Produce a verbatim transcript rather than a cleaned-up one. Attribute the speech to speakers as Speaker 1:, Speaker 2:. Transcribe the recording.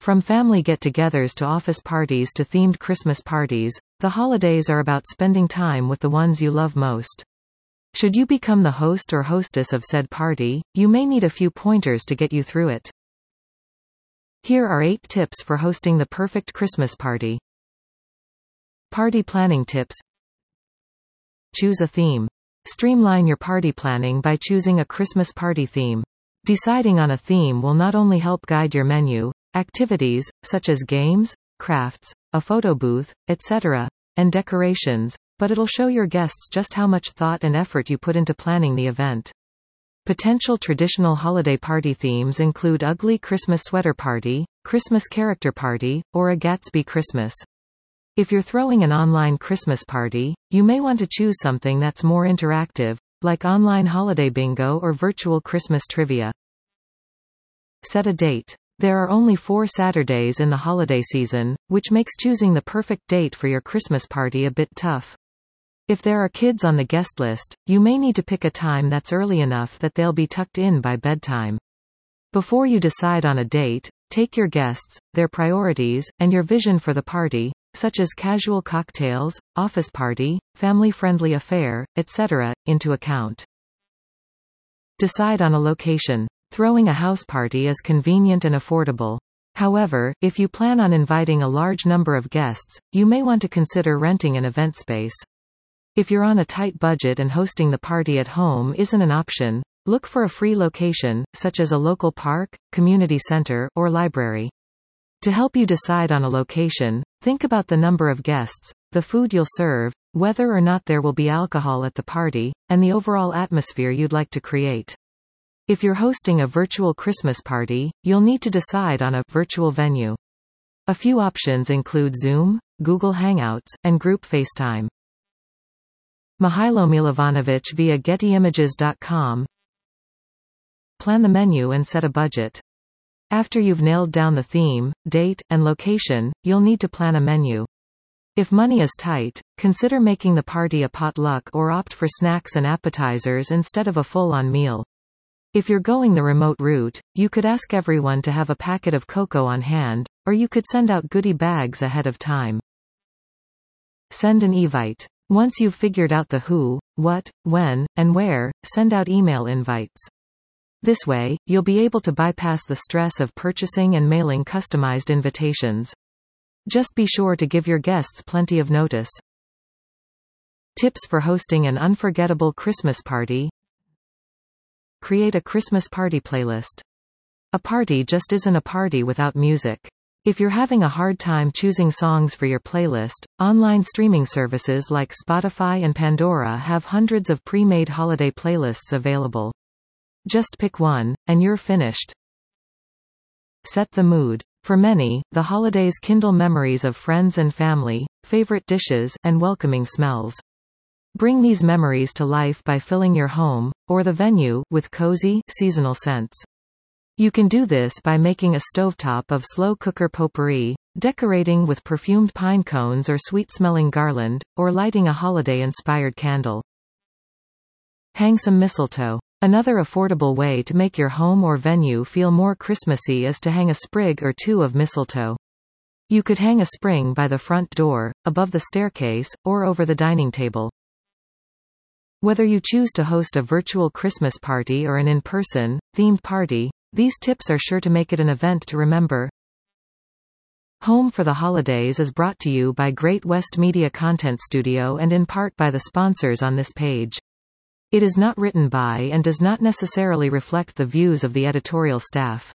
Speaker 1: From family get-togethers to office parties to themed Christmas parties, the holidays are about spending time with the ones you love most. Should you become the host or hostess of said party, you may need a few pointers to get you through it. Here are eight tips for hosting the perfect Christmas party. Party planning tips. Choose a theme. Streamline your party planning by choosing a Christmas party theme. Deciding on a theme will not only help guide your menu, activities, such as games, crafts, a photo booth, et cetera, and decorations, but it'll show your guests just how much thought and effort you put into planning the event. Potential traditional holiday party themes include Ugly Christmas Sweater Party, Christmas Character Party, or a Gatsby Christmas. If you're throwing an online Christmas party, you may want to choose something that's more interactive, like online holiday bingo or virtual Christmas trivia. Set a date. There are only four Saturdays in the holiday season, which makes choosing the perfect date for your Christmas party a bit tough. If there are kids on the guest list, you may need to pick a time that's early enough that they'll be tucked in by bedtime. Before you decide on a date, take your guests, their priorities, and your vision for the party, such as casual cocktails, office party, family-friendly affair, et cetera, into account. Decide on a location. Throwing a house party is convenient and affordable. However, if you plan on inviting a large number of guests, you may want to consider renting an event space. If you're on a tight budget and hosting the party at home isn't an option, look for a free location, such as a local park, community center, or library. To help you decide on a location, think about the number of guests, the food you'll serve, whether or not there will be alcohol at the party, and the overall atmosphere you'd like to create. If you're hosting a virtual Christmas party, you'll need to decide on a virtual venue. A few options include Zoom, Google Hangouts, and Group FaceTime. Mihailo Milovanovic via Getty Images dot com. Plan the menu and set a budget. After you've nailed down the theme, date, and location, you'll need to plan a menu. If money is tight, consider making the party a potluck or opt for snacks and appetizers instead of a full-on meal. If you're going the remote route, you could ask everyone to have a packet of cocoa on hand, or you could send out goodie bags ahead of time. Send an evite. Once you've figured out the who, what, when, and where, send out email invites. This way, you'll be able to bypass the stress of purchasing and mailing customized invitations. Just be sure to give your guests plenty of notice. Tips for hosting an unforgettable Christmas party. Create a Christmas party playlist. A party just isn't a party without music. If you're having a hard time choosing songs for your playlist, online streaming services like Spotify and Pandora have hundreds of pre-made holiday playlists available. Just pick one, and you're finished. Set the mood. For many, the holidays kindle memories of friends and family, favorite dishes, and welcoming smells. Bring these memories to life by filling your home, or the venue, with cozy, seasonal scents. You can do this by making a stovetop of slow cooker potpourri, decorating with perfumed pine cones or sweet-smelling garland, or lighting a holiday-inspired candle. Hang some mistletoe. Another affordable way to make your home or venue feel more Christmassy is to hang a sprig or two of mistletoe. You could hang a sprig by the front door, above the staircase, or over the dining table. Whether you choose to host a virtual Christmas party or an in-person, themed party, these tips are sure to make it an event to remember. Home for the Holidays is brought to you by Great West Media Content Studio and in part by the sponsors on this page. It is not written by and does not necessarily reflect the views of the editorial staff.